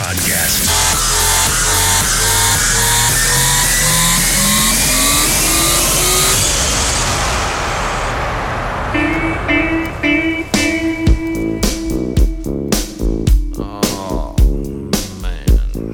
podcast. Oh, man.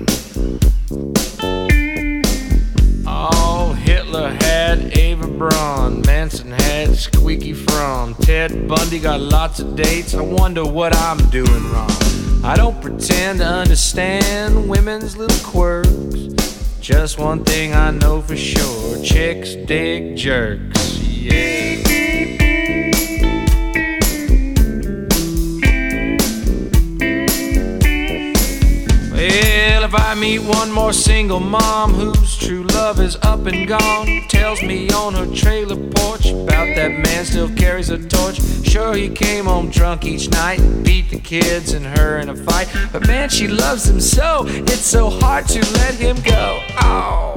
Oh, Hitler had Ava Braun, Manson had Squeaky Frawn, Ted Bundy got lots of dates. I wonder what I'm doing wrong. I don't pretend to understand women's little quirks. Just one thing I know for sure: chicks dig jerks. Yeah. Well, if I meet one more single mom whose true love is up and gone, tells me on her trailer porch about that man still carries a torch. Sure, he came home drunk each night, beat the kids and her in a fight, but man, she loves him so, it's so hard to let him go. Oh.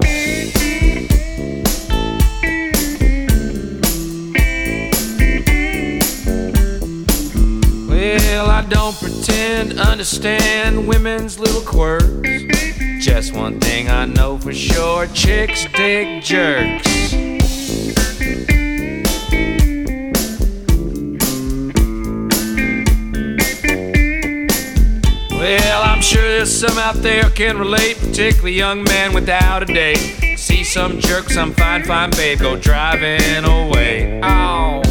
Well, I don't pretend to understand women's little quirks. Just one thing I know for sure: chicks dig jerks. Well, I'm sure there's some out there who can relate, particularly young man without a date. See some jerk, some fine babe go driving away. Oh.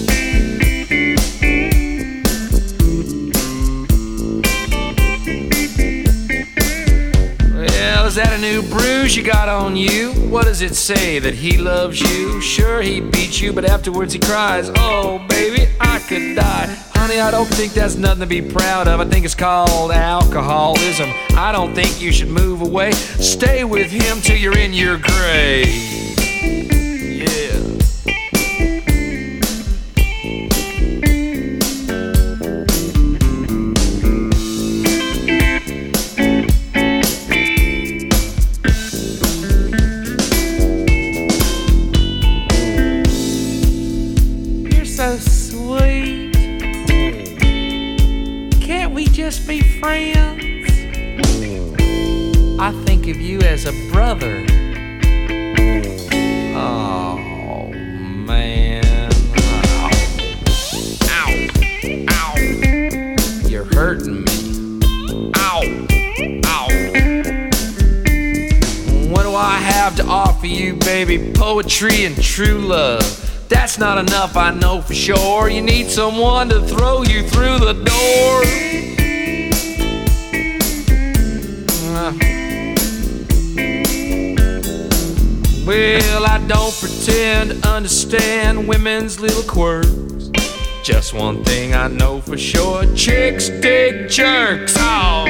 Well, is that a new bruise you got on you? What does it say? That he loves you? Sure, he beats you, but afterwards he cries, oh, baby, I could die. Honey, I don't think that's nothing to be proud of. I think it's called alcoholism. I don't think you should move away. Stay with him till you're in your grave. So sweet. Can't we just be friends? I think of you as a brother. Oh, man. Ow. Ow. You're hurting me. Ow. Ow. What do I have to offer you, baby? Poetry and true love. That's not enough, I know for sure. You need someone to throw you through the door. Well, I don't pretend to understand women's little quirks. Just one thing I know for sure: chicks dig jerks. Oh.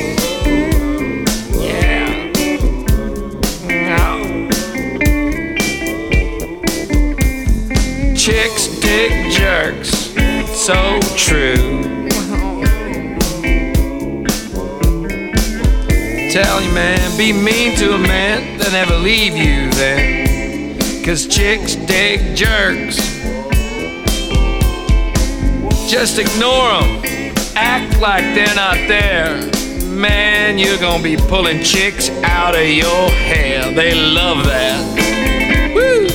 Chicks dig jerks, so true. Tell you, man, be mean to a man, they'll never leave you then. 'Cause chicks dig jerks. Just ignore them, act like they're not there. Man, you're gonna be pulling chicks out of your hair. They love that. Woo!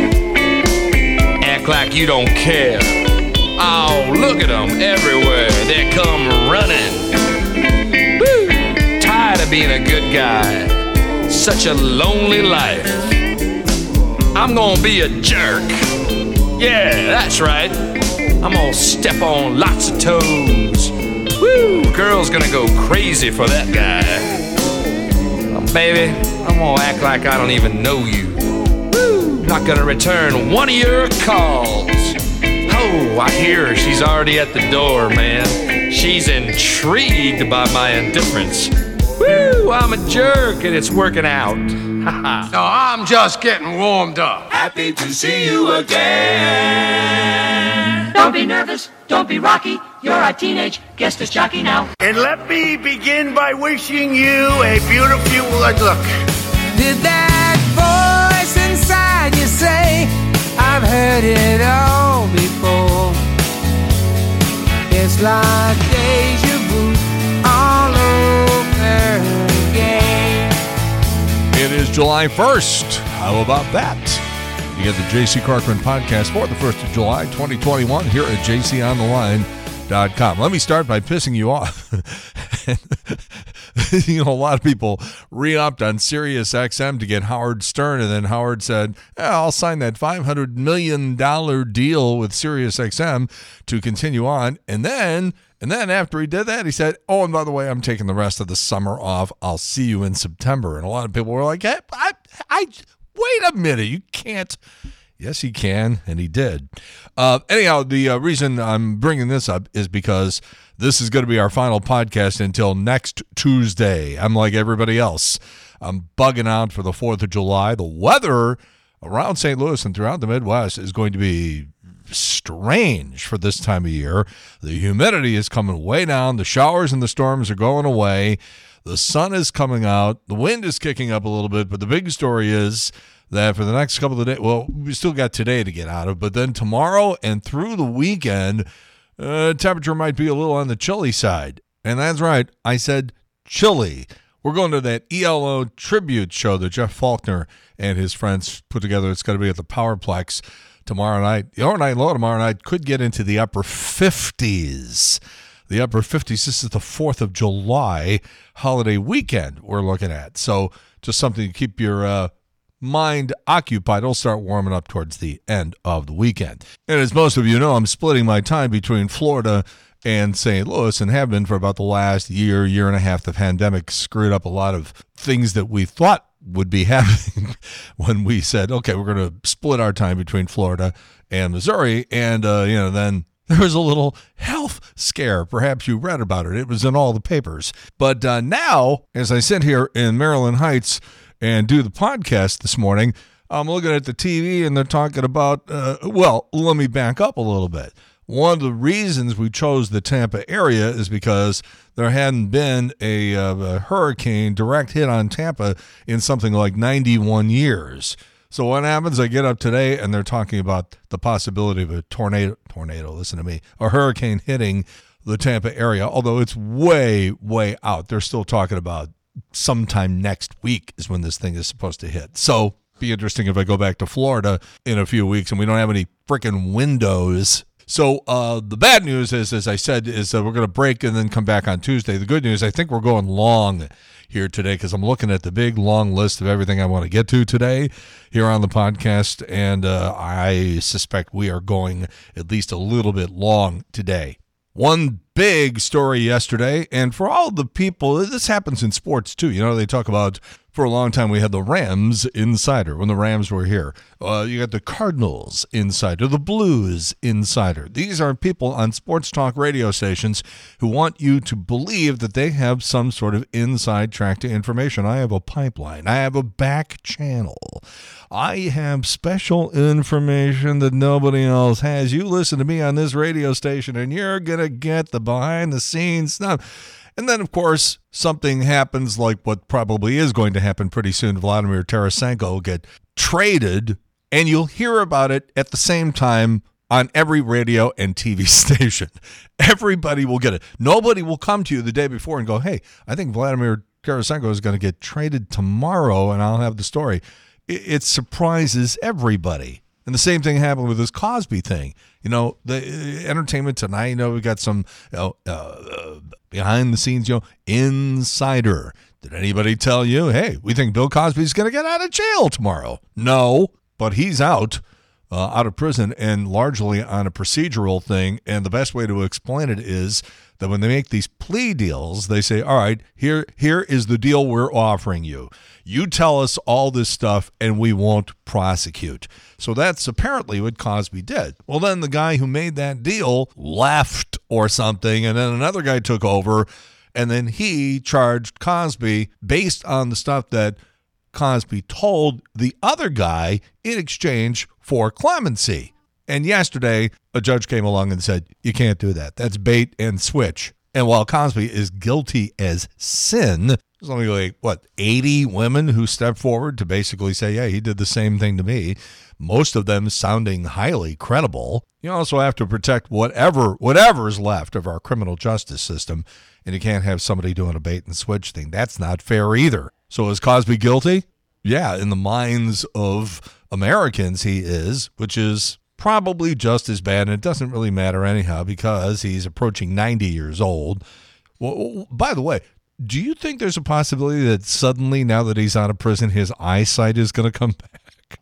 Act like you don't care. Oh, look at them everywhere. They come running. Woo! Tired of being a good guy. Such a lonely life. I'm gonna be a jerk. Yeah, that's right. I'm gonna step on lots of toes. Woo! Girl's gonna go crazy for that guy. Oh, baby, I'm gonna act like I don't even know you. Not gonna return one of your calls. Oh, I hear her. She's already at the door, man. She's intrigued by my indifference. Woo, I'm a jerk and it's working out. No, I'm just getting warmed up. Happy to see you again. Don't be nervous, don't be rocky. You're our teenage guest as jockey now. And let me begin by wishing you a beautiful look. Did that voice inside you say, I've heard it all before? It's like deja vu all over It is July 1st. How about that? You get the J.C. Corcoran podcast for the 1st of July, 2021, here at jcontheline.com. Let me start by pissing you off. A lot of people re-upped on Sirius XM to get Howard Stern, and then Howard said, I'll sign that $500 million deal with Sirius XM to continue on. And then after he did that, he said, and by the way, I'm taking the rest of the summer off. I'll see you in September. And a lot of people were like, hey, wait a minute, you can't. Yes, he can, and he did. Anyhow, the reason I'm bringing this up is because this is going to be our final podcast until next Tuesday. I'm like everybody else. I'm bugging out for the 4th of July. The weather around St. Louis and throughout the Midwest is going to be strange for this time of year. The humidity is coming way down. The showers and the storms are going away. The sun is coming out. The wind is kicking up a little bit, but the big story is that for the next couple of days, well, we still got today to get out of, but then tomorrow and through the weekend, temperature might be a little on the chilly side. And that's right, I said chilly. We're going to that ELO tribute show that Jeff Faulkner and his friends put together. It's going to be at the Powerplex tomorrow night. The overnight low tomorrow night could get into the upper 50s. The upper 50s. This is the 4th of July holiday weekend we're looking at. So just something to keep your mind occupied. It'll start warming up towards the end of the weekend. And as most of you know, I'm splitting my time between Florida and St. Louis, and have been for about the last year and a half. The pandemic screwed up a lot of things that we thought would be happening when we said, okay, we're going to split our time between Florida and Missouri. And, then there was a little health scare. Perhaps you read about it. It was in all the papers. But now, as I sit here in Maryland Heights and do the podcast this morning, I'm looking at the TV and they're talking about, let me back up a little bit. One of the reasons we chose the Tampa area is because there hadn't been a hurricane direct hit on Tampa in something like 91 years. So what happens? I get up today and they're talking about the possibility of a tornado, listen to me, a hurricane hitting the Tampa area, although it's way, way out. They're still talking about sometime next week is when this thing is supposed to hit. So be interesting if I go back to Florida in a few weeks and we don't have any freaking windows. So the bad news is, as I said, is that we're going to break and then come back on Tuesday. The good news, I think we're going long here today because I'm looking at the big, long list of everything I want to get to today here on the podcast, and I suspect we are going at least a little bit long today. One big story yesterday, and for all the people, this happens in sports too. They talk about, for a long time, we had the Rams Insider when the Rams were here. You got the Cardinals Insider, the Blues Insider. These are people on sports talk radio stations who want you to believe that they have some sort of inside track to information. I have a pipeline. I have a back channel. I have special information that nobody else has. You listen to me on this radio station and you're going to get the behind-the-scenes stuff. And then, of course, something happens like what probably is going to happen pretty soon. Vladimir Tarasenko will get traded, and you'll hear about it at the same time on every radio and TV station. Everybody will get it. Nobody will come to you the day before and go, hey, I think Vladimir Tarasenko is going to get traded tomorrow, and I'll have the story. It surprises everybody. And the same thing happened with this Cosby thing. The Entertainment Tonight, we got some behind the scenes, insider. Did anybody tell you, hey, we think Bill Cosby's going to get out of jail tomorrow? No, but he's out of prison and largely on a procedural thing. And the best way to explain it is that when they make these plea deals, they say, all right, here is the deal we're offering you. You tell us all this stuff and we won't prosecute. So that's apparently what Cosby did. Well, then the guy who made that deal left or something, and then another guy took over, and then he charged Cosby based on the stuff that Cosby told the other guy in exchange for clemency. And yesterday, a judge came along and said, you can't do that. That's bait and switch. And while Cosby is guilty as sin, there's only 80 women who stepped forward to basically say, yeah, he did the same thing to me. Most of them sounding highly credible. You also have to protect whatever's left of our criminal justice system, and you can't have somebody doing a bait and switch thing. That's not fair either. So is Cosby guilty? yeah, in the minds of Americans, he is, which is probably just as bad. And it doesn't really matter anyhow because he's approaching 90 years old. Well, by the way, do you think there's a possibility that suddenly, now that he's out of prison, his eyesight is going to come back?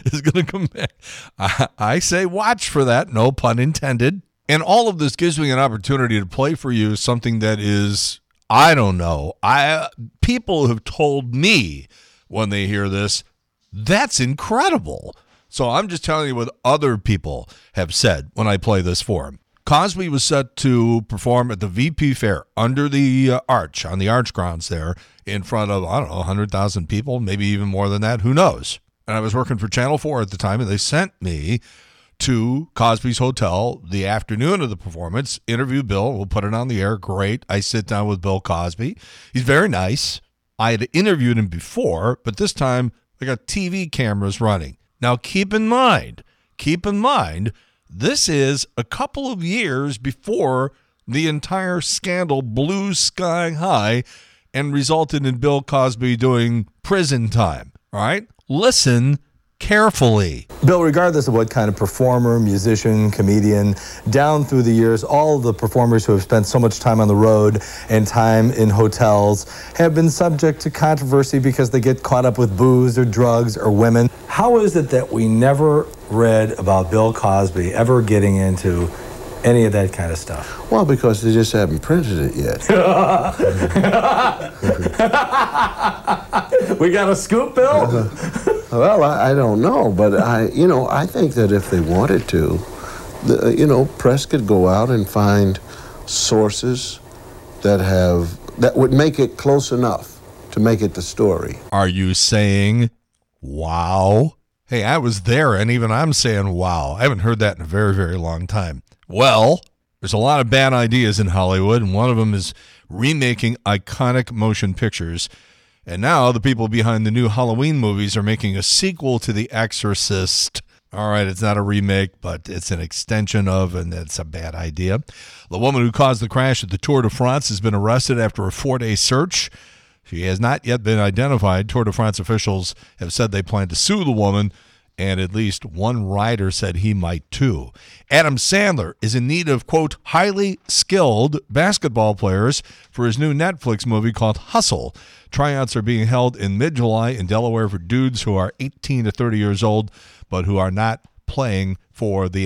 I say watch for that, no pun intended. And all of this gives me an opportunity to play for you something that is, I don't know. People have told me when they hear this, that's incredible. So I'm just telling you what other people have said when I play this for him. Cosby was set to perform at the VP Fair under the arch, on the arch grounds there, in front of, 100,000 people, maybe even more than that. Who knows? And I was working for Channel 4 at the time, and they sent me to Cosby's Hotel the afternoon of the performance. Interview Bill. We'll put it on the air. Great. I sit down with Bill Cosby. He's very nice. I had interviewed him before, but this time they got TV cameras running. Now, keep in mind, this is a couple of years before the entire scandal blew sky high and resulted in Bill Cosby doing prison time. All right? Listen carefully. Bill, regardless of what kind of performer, musician, comedian, down through the years, all of the performers who have spent so much time on the road and time in hotels have been subject to controversy because they get caught up with booze or drugs or women. How is it that we never read about Bill Cosby ever getting into any of that kind of stuff? Well, because they just haven't printed it yet. We got a scoop, Bill? Well, I don't know, but I think that if they wanted to, press could go out and find sources that would make it close enough to make it the story. Are you saying, wow? Hey, I was there, and even I'm saying, wow. I haven't heard that in a very, very long time. Well, there's a lot of bad ideas in Hollywood, and one of them is remaking iconic motion pictures. And now the people behind the new Halloween movies are making a sequel to The Exorcist. All right, it's not a remake, but it's an extension of, and it's a bad idea. The woman who caused the crash at the Tour de France has been arrested after a 4-day search. She has not yet been identified. Tour de France officials have said they plan to sue the woman, and at least one rider said he might too. Adam Sandler is in need of, quote, highly skilled basketball players for his new Netflix movie called Hustle. Tryouts are being held in mid-July in Delaware for dudes who are 18 to 30 years old, but who are not playing for the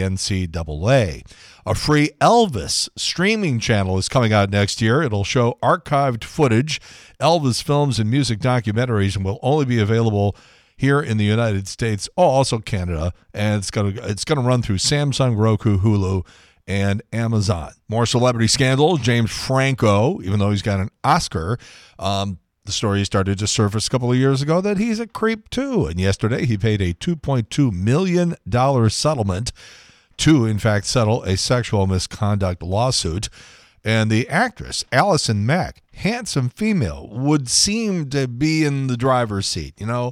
NCAA. A free Elvis streaming channel is coming out next year. It'll show archived footage, Elvis films, and music documentaries, and will only be available here in the United States, also Canada, and it's gonna run through Samsung, Roku, Hulu, and Amazon. More celebrity scandals. James Franco, even though he's got an Oscar, the story started to surface a couple of years ago that he's a creep too. And yesterday he paid a $2.2 million settlement to, in fact, settle a sexual misconduct lawsuit. And the actress, Allison Mack, handsome female, would seem to be in the driver's seat.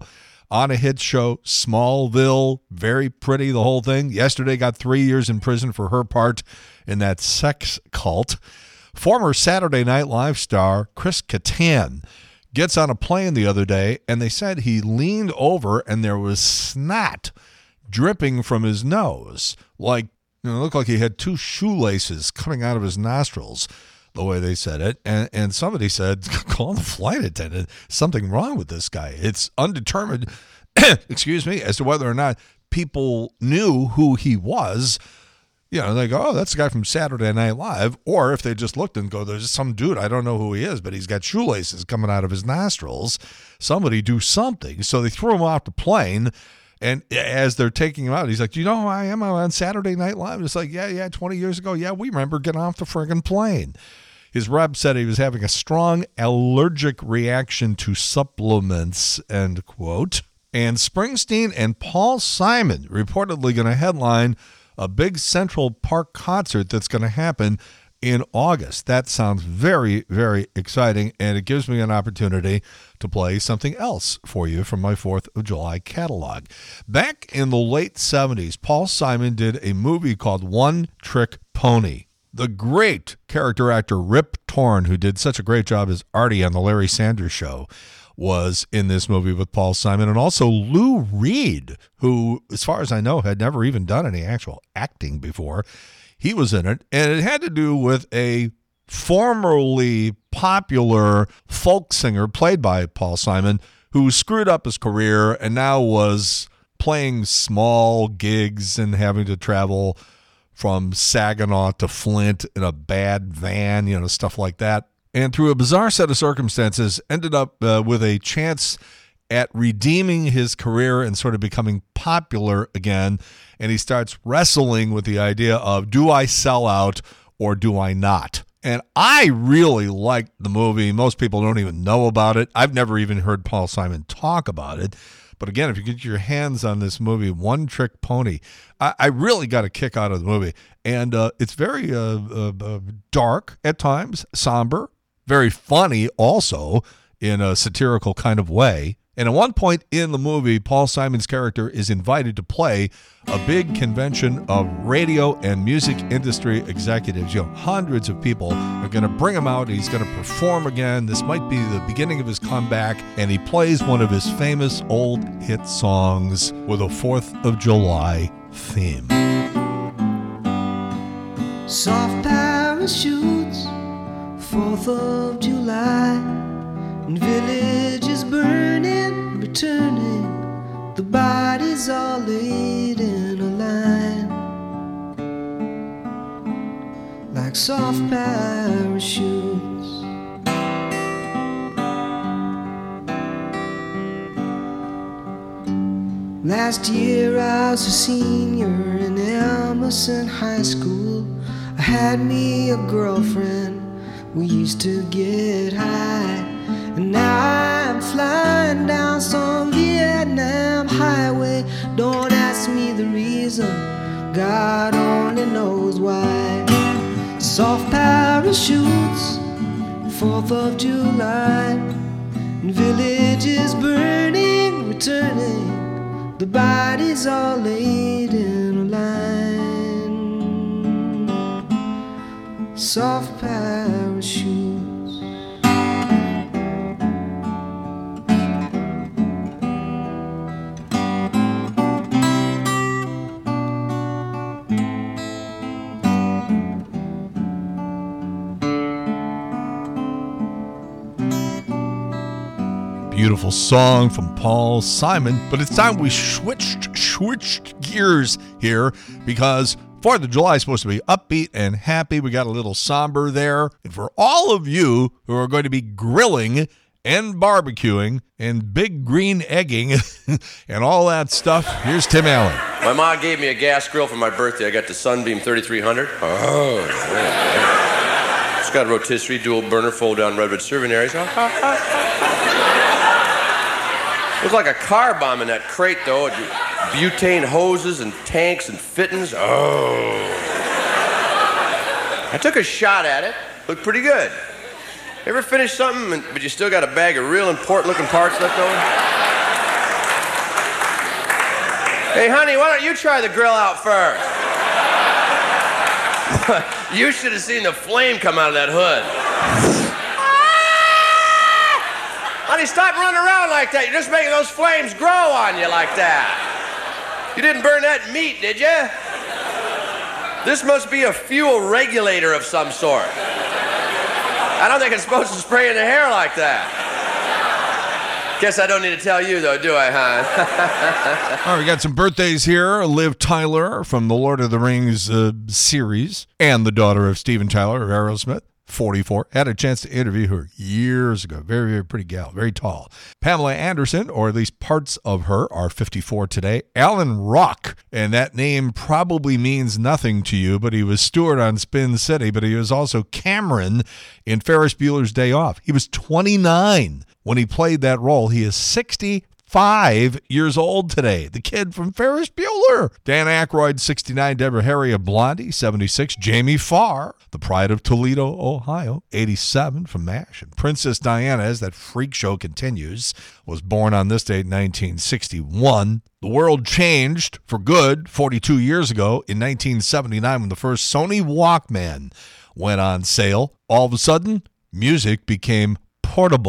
On a hit show, Smallville, very pretty, the whole thing. Yesterday got 3 years in prison for her part in that sex cult. Former Saturday Night Live star Chris Kattan gets on a plane the other day, and they said he leaned over and there was snot dripping from his nose. It looked like he had 2 shoelaces coming out of his nostrils, the way they said it. And somebody said, call the flight attendant. Something wrong with this guy. It's undetermined, excuse me, as to whether or not people knew who he was. They go, oh, that's the guy from Saturday Night Live. Or if they just looked and go, there's some dude, I don't know who he is, but he's got shoelaces coming out of his nostrils. Somebody do something. So they threw him off the plane. And as they're taking him out, he's like, do you know who I am? I'm on Saturday Night Live. And it's like, yeah, 20 years ago. Yeah, we remember getting off the friggin' plane. His rep said he was having a strong allergic reaction to supplements, end quote. And Springsteen and Paul Simon reportedly going to headline a big Central Park concert that's going to happen in August. That sounds very, very exciting, and it gives me an opportunity to play something else for you from my 4th of July catalog. Back in the late 70s, Paul Simon did a movie called One Trick Pony. The great character actor Rip Torn, who did such a great job as Artie on The Larry Sanders Show, was in this movie with Paul Simon, and also Lou Reed, who, as far as I know, had never even done any actual acting before. He was in it, and it had to do with a formerly popular folk singer played by Paul Simon who screwed up his career and now was playing small gigs and having to travel from Saginaw to Flint in a bad van, stuff like that. And through a bizarre set of circumstances, ended up with a chance at redeeming his career and sort of becoming popular again. And he starts wrestling with the idea of, do I sell out or do I not? And I really liked the movie. Most people don't even know about it. I've never even heard Paul Simon talk about it. But again, if you get your hands on this movie, One Trick Pony, I really got a kick out of the movie. And it's very dark at times, somber, very funny also in a satirical kind of way. And at one point in the movie, Paul Simon's character is invited to play a big convention of radio and music industry executives. Hundreds of people are going to bring him out. He's going to perform again. This might be the beginning of his comeback. And he plays one of his famous old hit songs with a 4th of July theme. Soft parachutes, 4th of July, and villages burning, returning, the bodies all laid in a line, like soft parachutes. Last year I was a senior in Emerson High School. I had me a girlfriend, we used to get high. And now I'm flying down some Vietnam highway. Don't ask me the reason, God only knows why. Soft parachutes, 4th of July, and villages burning, returning, the bodies all laid in a line. Soft parachutes. Beautiful song from Paul Simon, but it's time we switched gears here because 4th of July is supposed to be upbeat and happy. We got a little somber there. And for all of you who are going to be grilling and barbecuing and big green egging and all that stuff, here's Tim Allen. My mom gave me a gas grill for my birthday. I got the Sunbeam 3300. Oh, yeah. It's got a rotisserie, dual burner, fold down redwood serving areas. Looks like a car bomb in that crate, though. Butane hoses and tanks and fittings. Oh. I took a shot at it. Looked pretty good. Ever finish something, but you still got a bag of real important-looking parts left over? Hey, honey, why don't you try the grill out first? You should have seen the flame come out of that hood. Honey, stop running around like that. You're just making those flames grow on you like that. You didn't burn that meat, did you? This must be a fuel regulator of some sort. I don't think it's supposed to spray in the hair like that. Guess I don't need to tell you, though, do I, hon? All right, we got some birthdays here. Liv Tyler from the Lord of the Rings series and the daughter of Steven Tyler of Aerosmith. 44. Had a chance to interview her years ago. Very, very pretty gal. Very tall. Pamela Anderson, or at least parts of her, are 54 today. Alan Ruck, and that name probably means nothing to you, but he was Stewart on Spin City, but he was also Cameron in Ferris Bueller's Day Off. He was 29 when he played that role. He is 65 years old today. The kid from Ferris Bueller. Dan Aykroyd, 69. Deborah Harry of Blondie, 76. Jamie Farr, the pride of Toledo, Ohio, 87 from MASH. And Princess Diana, as that freak show continues, was born on this date, 1961. The world changed for good 42 years ago in 1979 when the first Sony Walkman went on sale. All of a sudden, music became portable.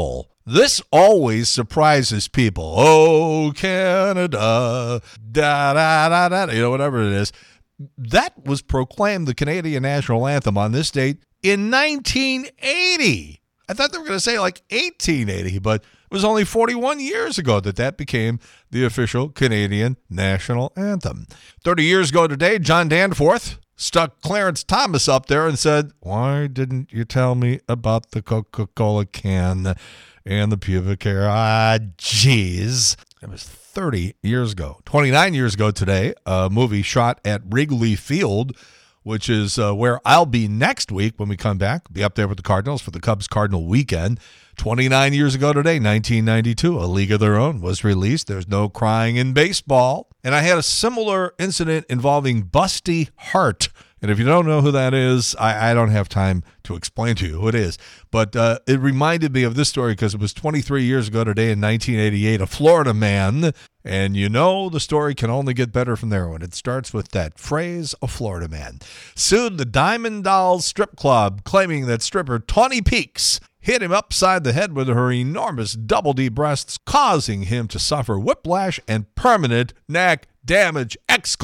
This always surprises people. Oh, Canada, da da da da, whatever it is. That was proclaimed the Canadian national anthem on this date in 1980. I thought they were going to say like 1880, but it was only 41 years ago that became the official Canadian national anthem. 30 years ago today, John Danforth stuck Clarence Thomas up there and said, "Why didn't you tell me about the Coca-Cola can and the pubic hair?" Geez. That was 30 years ago. 29 years ago today, a movie shot at Wrigley Field, which is where I'll be next week when we come back. Be up there with the Cardinals for the Cubs-Cardinal weekend. 29 years ago today, 1992, A League of Their Own was released. There's no crying in baseball. And I had a similar incident involving Busty Hart. And if you don't know who that is, I don't have time to explain to you who it is. But it reminded me of this story because it was 23 years ago today in 1988, a Florida man. And you know the story can only get better from there when it starts with that phrase, a Florida man, sued the Diamond Dolls Strip Club, claiming that stripper Tawny Peaks hit him upside the head with her enormous double D breasts, causing him to suffer whiplash and permanent neck damage! !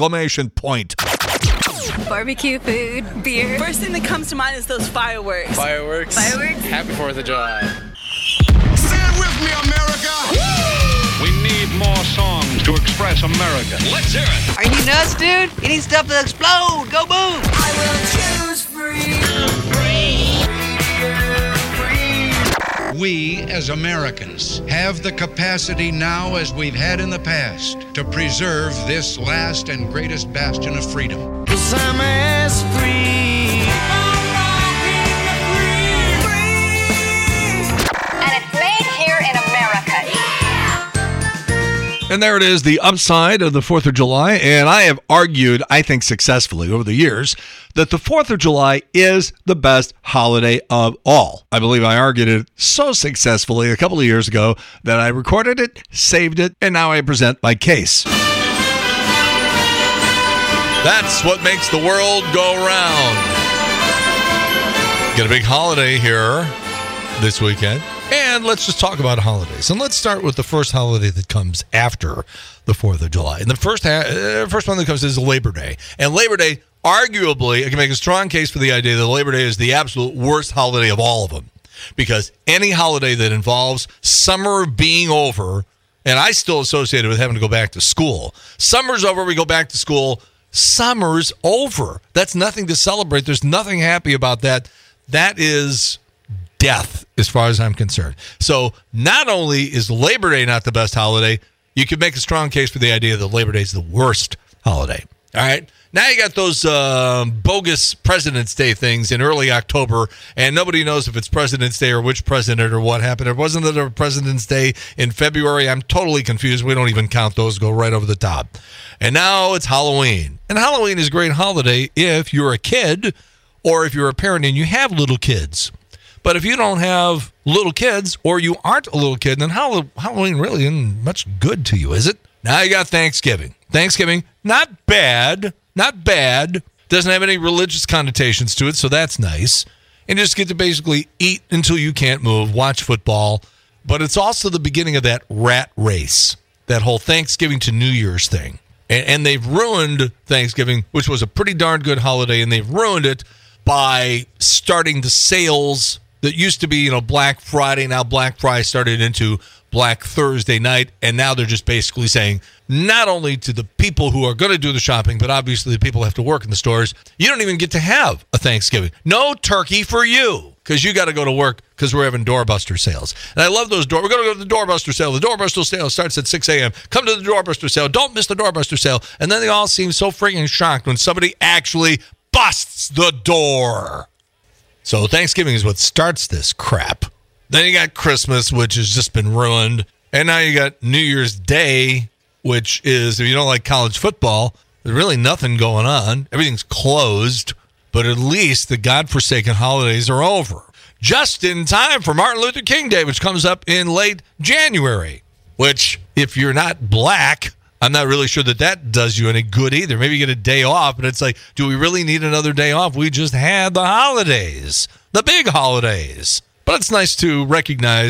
Barbecue, food, beer. First thing that comes to mind is those fireworks. Fireworks? Happy 4th of July. Stand with me, America! We need more songs to express America. Let's hear it. Are you nuts, dude? You need stuff to explode. Go boom! I will choose freedom. We, as Americans, have the capacity now, as we've had in the past, to preserve this last and greatest bastion of freedom. 'Cause I'm as free. And it's made here in America. And there it is, the upside of the 4th of July. And I have argued, I think successfully over the years, that the 4th of July is the best holiday of all. I believe I argued it so successfully a couple of years ago that I recorded it, saved it, and now I present my case. That's what makes the world go round. Got a big holiday here this weekend. And let's just talk about holidays. And let's start with the first holiday that comes after the 4th of July. And the first one that comes is Labor Day. And Labor Day, arguably, I can make a strong case for the idea that Labor Day is the absolute worst holiday of all of them. Because any holiday that involves summer being over, and I still associate it with having to go back to school. Summer's over, we go back to school. Summer's over. That's nothing to celebrate. There's nothing happy about that. That is death, as far as I'm concerned. So not only is Labor Day not the best holiday, you could make a strong case for the idea that Labor Day is the worst holiday. All right? Now you got those bogus President's Day things in early October, and nobody knows if it's President's Day or which president or what happened. It wasn't that a President's Day in February. I'm totally confused. We don't even count those. Go right over the top. And now it's Halloween. And Halloween is a great holiday if you're a kid or if you're a parent and you have little kids. But if you don't have little kids or you aren't a little kid, then Halloween really isn't much good to you, is it? Now you got Thanksgiving. Thanksgiving, not bad. Not bad. Doesn't have any religious connotations to it, so that's nice. And you just get to basically eat until you can't move, watch football. But it's also the beginning of that rat race, that whole Thanksgiving to New Year's thing. And they've ruined Thanksgiving, which was a pretty darn good holiday, and they've ruined it by starting the sales that used to be, Black Friday. Now Black Friday started into Black Thursday night, and now they're just basically saying, not only to the people who are going to do the shopping, but obviously the people who have to work in the stores, you don't even get to have a Thanksgiving. No turkey for you, because you got to go to work because we're having doorbuster sales. And I love those We're going to go to the doorbuster sale. The doorbuster sale starts at 6 a.m. Come to the doorbuster sale. Don't miss the doorbuster sale. And then they all seem so freaking shocked when somebody actually busts the door. So Thanksgiving is what starts this crap. Then you got Christmas, which has just been ruined. And now you got New Year's Day, which is, if you don't like college football, there's really nothing going on. Everything's closed. But at least the godforsaken holidays are over. Just in time for Martin Luther King Day, which comes up in late January. Which, if you're not black, I'm not really sure that does you any good either. Maybe you get a day off, but it's like, do we really need another day off? We just had the holidays, the big holidays. But it's nice to recognize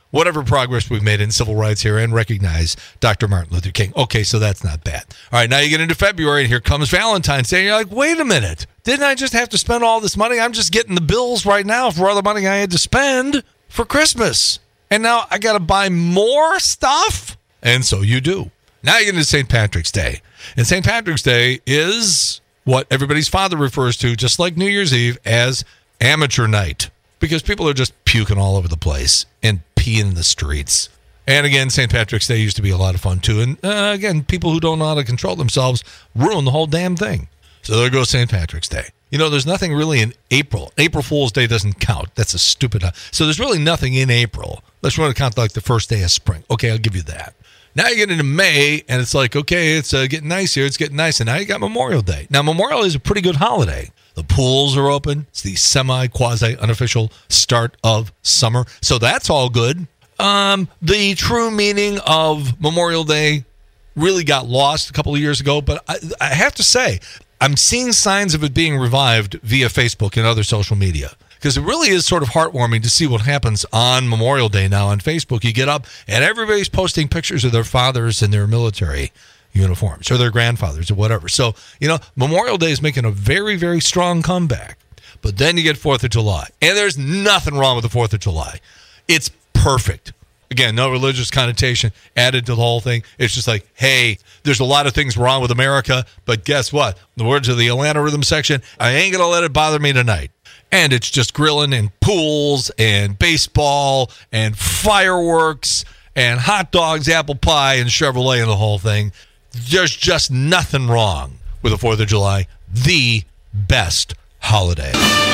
whatever progress we've made in civil rights here and recognize Dr. Martin Luther King. Okay, so that's not bad. All right, now you get into February, and here comes Valentine's Day. And you're like, wait a minute. Didn't I just have to spend all this money? I'm just getting the bills right now for all the money I had to spend for Christmas. And now I got to buy more stuff? And so you do. Now you get into St. Patrick's Day. And St. Patrick's Day is what everybody's father refers to, just like New Year's Eve, as amateur night. Because people are just puking all over the place and peeing in the streets. And again, St. Patrick's Day used to be a lot of fun too. And again, people who don't know how to control themselves ruin the whole damn thing. So there goes St. Patrick's Day. You know, there's nothing really in April. April Fool's Day doesn't count. That's a stupid... So there's really nothing in April. Let's want to count like the first day of spring. Okay, I'll give you that. Now you get into May, and it's like, okay, it's getting nice here. It's getting nice. And now you got Memorial Day. Now, Memorial is a pretty good holiday. The pools are open. It's the semi-quasi-unofficial start of summer. So that's all good. The true meaning of Memorial Day really got lost a couple of years ago. But I have to say, I'm seeing signs of it being revived via Facebook and other social media. Because it really is sort of heartwarming to see what happens on Memorial Day now on Facebook. You get up, and everybody's posting pictures of their fathers in their military uniforms or their grandfathers or whatever. So, you know, Memorial Day is making a very, very strong comeback. But then you get 4th of July. And there's nothing wrong with the 4th of July. It's perfect. Again, no religious connotation added to the whole thing. It's just like, hey, there's a lot of things wrong with America, but guess what? In the words of the Atlanta Rhythm section, I ain't going to let it bother me tonight. And it's just grilling and pools and baseball and fireworks and hot dogs, apple pie, and Chevrolet and the whole thing. There's just nothing wrong with the 4th of July, the best holiday.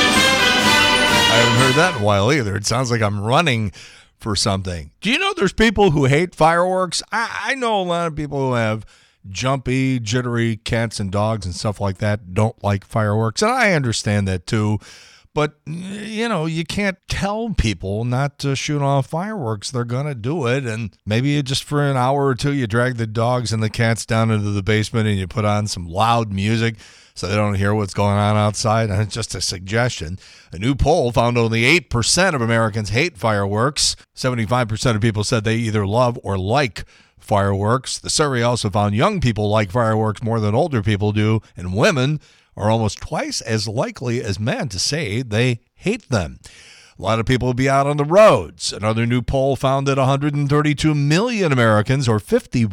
I haven't heard that in a while either. It sounds like I'm running for something. Do you know there's people who hate fireworks? I know a lot of people who have jumpy, jittery cats and dogs and stuff like that don't like fireworks, and I understand that too. But, you know, you can't tell people not to shoot off fireworks. They're going to do it. And maybe just for an hour or two, you drag the dogs and the cats down into the basement and you put on some loud music so they don't hear what's going on outside. And it's just a suggestion. A new poll found only 8% of Americans hate fireworks. 75% of people said they either love or like fireworks. The survey also found young people like fireworks more than older people do, and women are almost twice as likely as men to say they hate them. A lot of people will be out on the roads. Another new poll found that 132 million Americans, or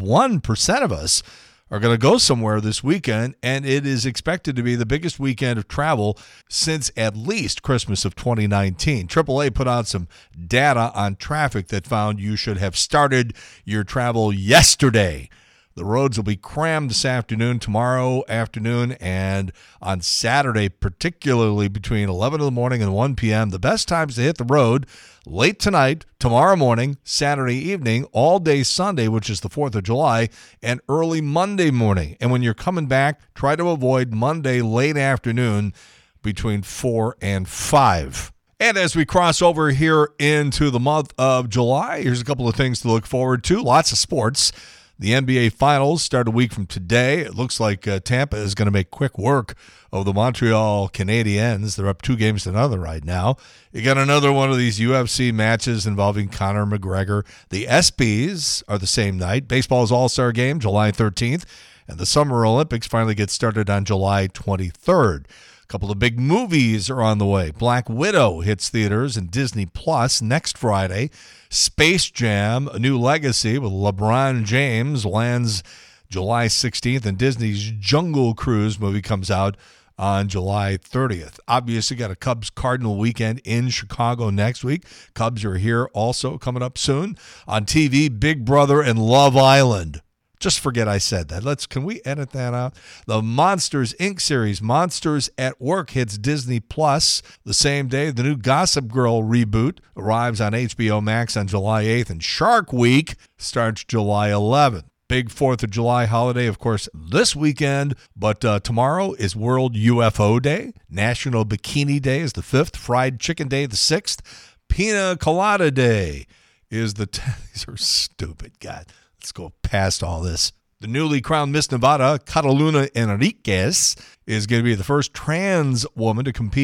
51% of us, are going to go somewhere this weekend, and it is expected to be the biggest weekend of travel since at least Christmas of 2019. AAA put out some data on traffic that found you should have started your travel yesterday. The roads will be crammed this afternoon, tomorrow afternoon, and on Saturday, particularly between 11 in the morning and 1 p.m. The best times to hit the road, late tonight, tomorrow morning, Saturday evening, all day Sunday, which is the 4th of July, and early Monday morning. And when you're coming back, try to avoid Monday late afternoon between 4 and 5. And as we cross over here into the month of July, here's a couple of things to look forward to. Lots of sports. The NBA Finals start a week from today. It looks like Tampa is going to make quick work of the Montreal Canadiens. They're up 2-0 right now. You got another one of these UFC matches involving Conor McGregor. The ESPYs are the same night. Baseball's All-Star Game, July 13th. And the Summer Olympics finally get started on July 23rd. A couple of big movies are on the way. Black Widow hits theaters and Disney Plus next Friday. Space Jam: A New Legacy with LeBron James lands July 16th, and Disney's Jungle Cruise movie comes out on July 30th. Obviously, got a Cubs-Cardinal weekend in Chicago next week. Cubs are here also coming up soon. On TV, Big Brother and Love Island. Just forget I said that. Can we edit that out? The Monsters, Inc. series, Monsters at Work, hits Disney Plus the same day. The new Gossip Girl reboot arrives on HBO Max on July 8th, and Shark Week starts July 11th. Big 4th of July holiday, of course, this weekend, but tomorrow is World UFO Day. National Bikini Day is the 5th. Fried Chicken Day the 6th. Pina Colada Day is the 10th. These are stupid, God. Let's go past all this. The newly crowned Miss Nevada, Cataluna Enriquez, is going to be the first trans woman to compete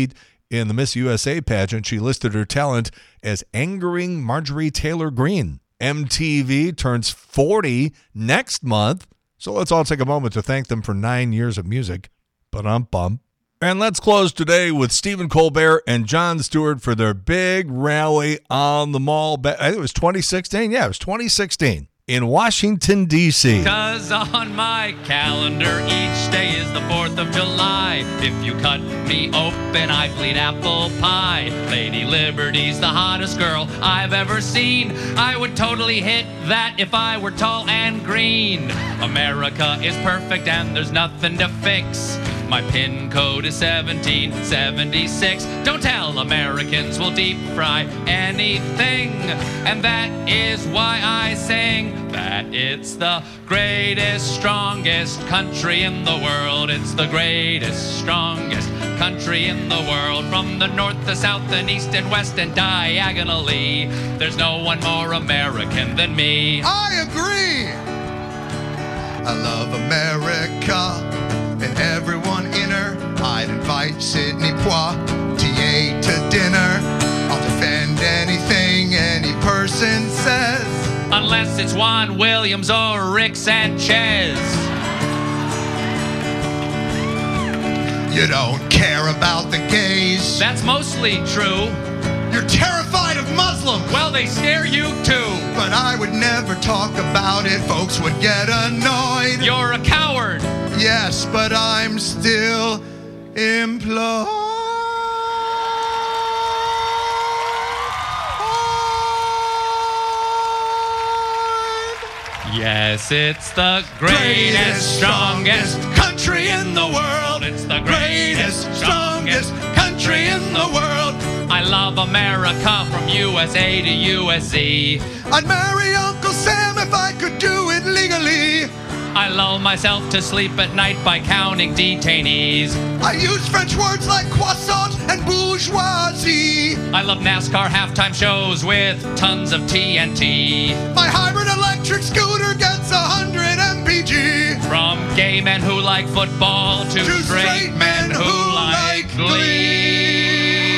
In the Miss USA pageant, she listed her talent as angering Marjorie Taylor Greene. MTV turns 40 next month, so let's all take a moment to thank them for 9 years of music. Ba-dum-bum. And let's close today with Stephen Colbert and Jon Stewart for their big rally on the mall. I think it was 2016. Yeah, it was 2016 in Washington, D.C. 'Cause on my calendar each day is the 4th of July. If you cut me open, I bleed apple pie. Lady Liberty's the hottest girl I've ever seen. I would totally hit that if I were tall and green. America is perfect and there's nothing to fix. My PIN code is 1776. Don't tell Americans we'll deep fry anything. And that is why I sing that it's the greatest, strongest country in the world. It's the greatest, strongest country in the world. From the north to south and east and west and diagonally, there's no one more American than me. I agree. I love America and everyone in her. I'd invite Sidney Poitier to dinner. I'll defend anything any person says, unless it's Juan Williams or Rick Sanchez. You don't care about the gays. That's mostly true. You're terrified of Muslims. Well, they scare you too. But I would never talk about it. Folks would get annoyed. You're a coward. Yes, but I'm still employed. Yes, it's the greatest, strongest country in the world. It's the greatest, strongest country in the world. I love America from USA to USC. I'd marry Uncle Sam if I could do it legally. I lull myself to sleep at night by counting detainees. I use French words like croissant and bourgeoisie. I love NASCAR halftime shows with tons of TNT. My hybrid electric scooter gets 100 mpg. From gay men who like football to straight men who like Glee.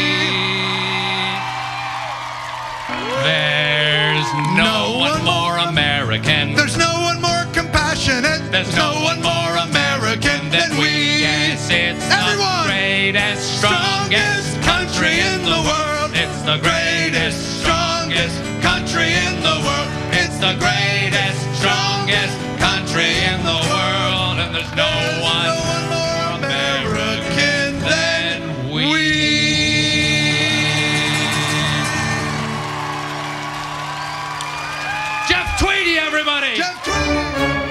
There's no one more American. There's no one more compassionate. There's no one more American than we. Yes, it's everyone. The greatest, strongest country in the world. It's the greatest, strongest country in the world. It's the greatest, strongest country in the world. And there's no one more American than we. Jeff Tweedy, everybody! Jeff Tweedy!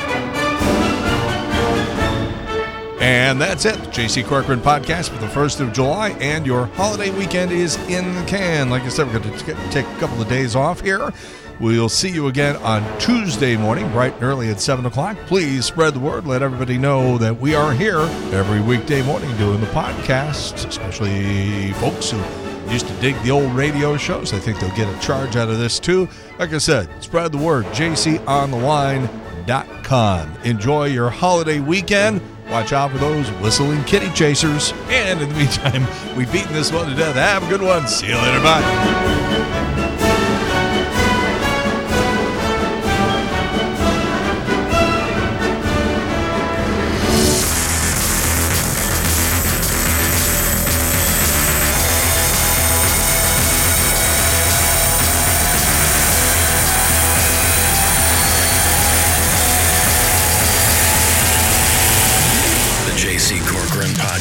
And that's it. The J.C. Corcoran podcast for the 1st of July, and your holiday weekend is in the can. Like I said, we're going to take a couple of days off here. We'll see you again on Tuesday morning, bright and early at 7 o'clock. Please spread the word. Let everybody know that we are here every weekday morning doing the podcast, especially folks who used to dig the old radio shows. I think they'll get a charge out of this too. Like I said, spread the word. JCOnTheLine.com. Enjoy your holiday weekend. Watch out for those whistling kitty chasers. And in the meantime, we've beaten this one to death. Have a good one. See you later. Bye. J.C. Corcoran Podcast.